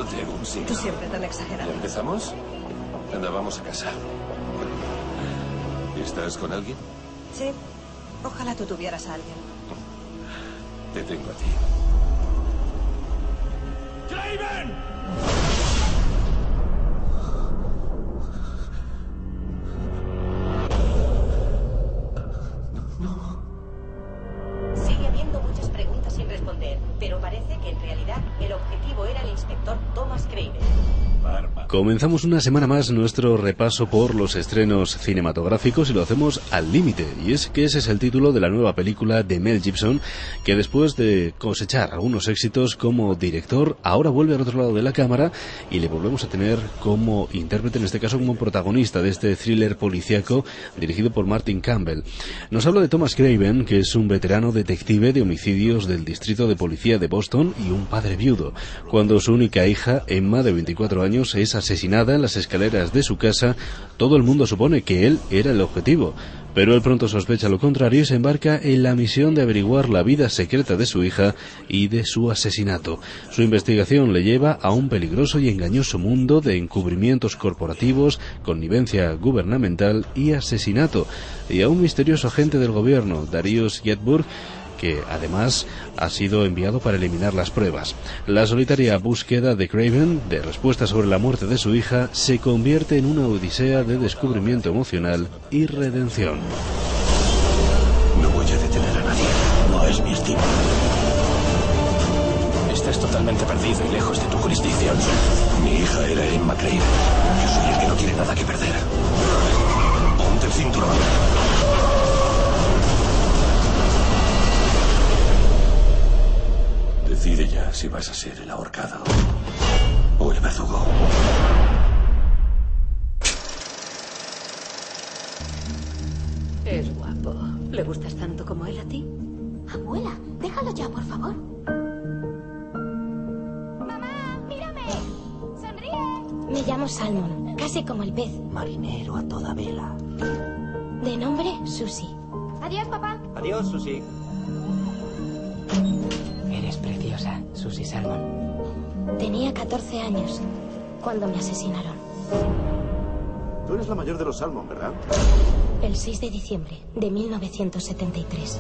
dándote un signo. Tú siempre tan exagerado. ¿Ya empezamos? Anda, vamos a casa. ¿Estás con alguien? Sí. Ojalá tú tuvieras a alguien. Te tengo a ti. ¡Kraven! Sigue habiendo muchas preguntas sin responder, pero parece que en realidad el objetivo era el inspector Thomas Kraven. Comenzamos una semana más nuestro repaso por los estrenos cinematográficos y lo hacemos al límite, y es que ese es el título de la nueva película de Mel Gibson, que después de cosechar algunos éxitos como director, ahora vuelve al otro lado de la cámara y le volvemos a tener como intérprete, en este caso como protagonista de este thriller policíaco dirigido por Martin Campbell. Nos habla de Thomas Kraven, que es un veterano detective de homicidios del distrito de policía de Boston y un padre viudo, cuando su única hija, Emma, de 24 años, es asesinada en las escaleras de su casa. Todo el mundo supone que él era el objetivo, pero él pronto sospecha lo contrario y se embarca en la misión de averiguar la vida secreta de su hija y de su asesinato. Su investigación le lleva a un peligroso y engañoso mundo de encubrimientos corporativos, connivencia gubernamental y asesinato, y a un misterioso agente del gobierno, Darius Yetburg, que además ha sido enviado para eliminar las pruebas. La solitaria búsqueda de Kraven de respuestas sobre la muerte de su hija se convierte en una odisea de descubrimiento emocional y redención. No voy a detener a nadie. No es mi estilo. Estás totalmente perdido y lejos de tu jurisdicción. Mi hija era Emma Kraven. Yo soy el que no tiene nada que perder. Ponte el cinturón. Decide ya si vas a ser el ahorcado o el verdugo. Es guapo. ¿Le gustas tanto como él a ti? Abuela, déjalo ya, por favor. ¡Mamá, mírame! ¡Sonríe! Me llamo Salmon, casi como el pez. Marinero a toda vela. De nombre, Susie. Adiós, papá. Adiós, Susie. Eres preciosa, Susie Salmon. Tenía 14 años cuando me asesinaron. Tú eres la mayor de los Salmon, ¿verdad? El 6 de diciembre de 1973.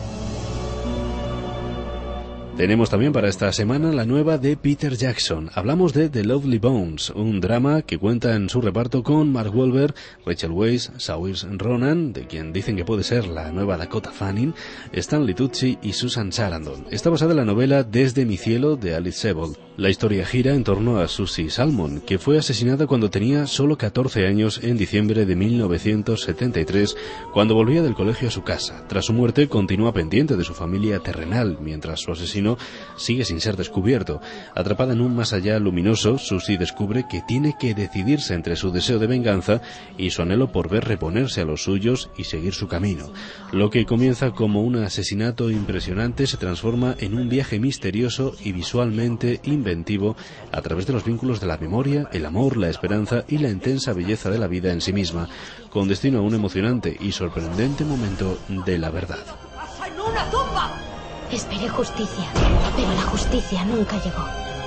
Tenemos también para esta semana la nueva de Peter Jackson. Hablamos de The Lovely Bones, un drama que cuenta en su reparto con Mark Wahlberg, Rachel Weisz, Saoirse Ronan, de quien dicen que puede ser la nueva Dakota Fanning, Stanley Tucci y Susan Sarandon. Está basada en la novela Desde mi cielo de Alice Sebold. La historia gira en torno a Susie Salmon, que fue asesinada cuando tenía solo 14 años en diciembre de 1973, cuando volvía del colegio a su casa. Tras su muerte, continúa pendiente de su familia terrenal, mientras su asesino sigue sin ser descubierto. Atrapada en un más allá luminoso, Susie descubre que tiene que decidirse entre su deseo de venganza y su anhelo por ver reponerse a los suyos y seguir su camino. Lo que comienza como un asesinato impresionante se transforma en un viaje misterioso y visualmente inventivo a través de los vínculos de la memoria, el amor, la esperanza y la intensa belleza de la vida en sí misma, con destino a un emocionante y sorprendente momento de la verdad. ¡Pasa en una tumba! Esperé justicia, pero la justicia nunca llegó.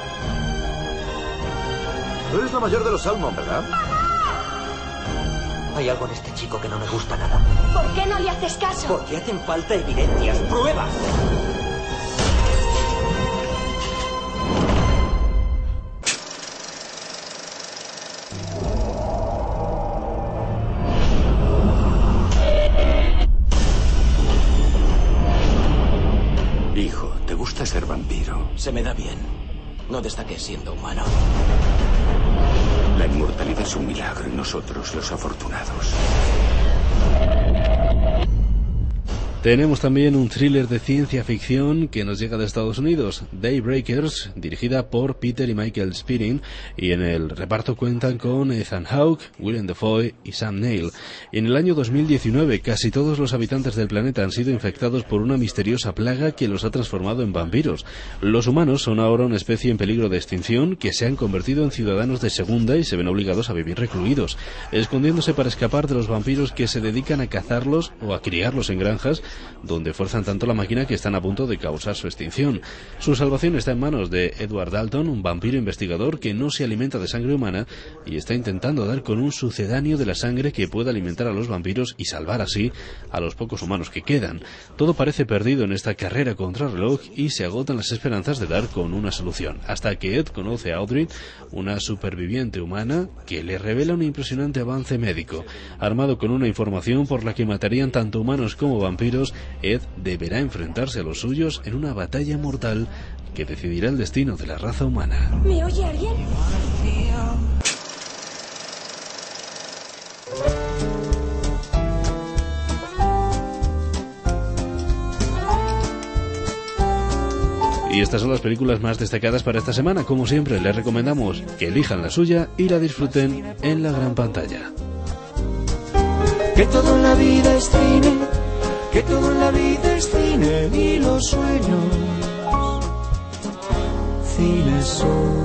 Tú eres la mayor de los Salmon, ¿verdad? Hay algo en este chico que no me gusta nada. ¿Por qué no le haces caso? Porque hacen falta evidencias, pruebas. Hijo, ¿te gusta ser vampiro? Se me da bien. No destaqué siendo humano. La inmortalidad es un milagro y nosotros los afortunados. Tenemos también un thriller de ciencia ficción que nos llega de Estados Unidos, Daybreakers, dirigida por Peter y Michael Spearing, y en el reparto cuentan con Ethan Hawke, Willem Dafoe y Sam Neill. En el año 2019, casi todos los habitantes del planeta han sido infectados por una misteriosa plaga que los ha transformado en vampiros. Los humanos son ahora una especie en peligro de extinción que se han convertido en ciudadanos de segunda y se ven obligados a vivir recluidos, escondiéndose para escapar de los vampiros que se dedican a cazarlos o a criarlos en granjas donde fuerzan tanto la máquina que están a punto de causar su extinción. Su salvación está en manos de Edward Dalton, un vampiro investigador que no se alimenta de sangre humana y está intentando dar con un sucedáneo de la sangre que pueda alimentar a los vampiros y salvar así a los pocos humanos que quedan. Todo parece perdido en esta carrera contra el reloj y se agotan las esperanzas de dar con una solución, hasta que Ed conoce a Audrey, una superviviente humana que le revela un impresionante avance médico. Armado con una información por la que matarían tanto humanos como vampiros, Ed deberá enfrentarse a los suyos en una batalla mortal que decidirá el destino de la raza humana. ¿Me oye alguien? Y estas son las películas más destacadas para esta semana. Como siempre, les recomendamos que elijan la suya y la disfruten en la gran pantalla. Que todo en la vida es cine, que todo en la vida es cine y los sueños, cine son.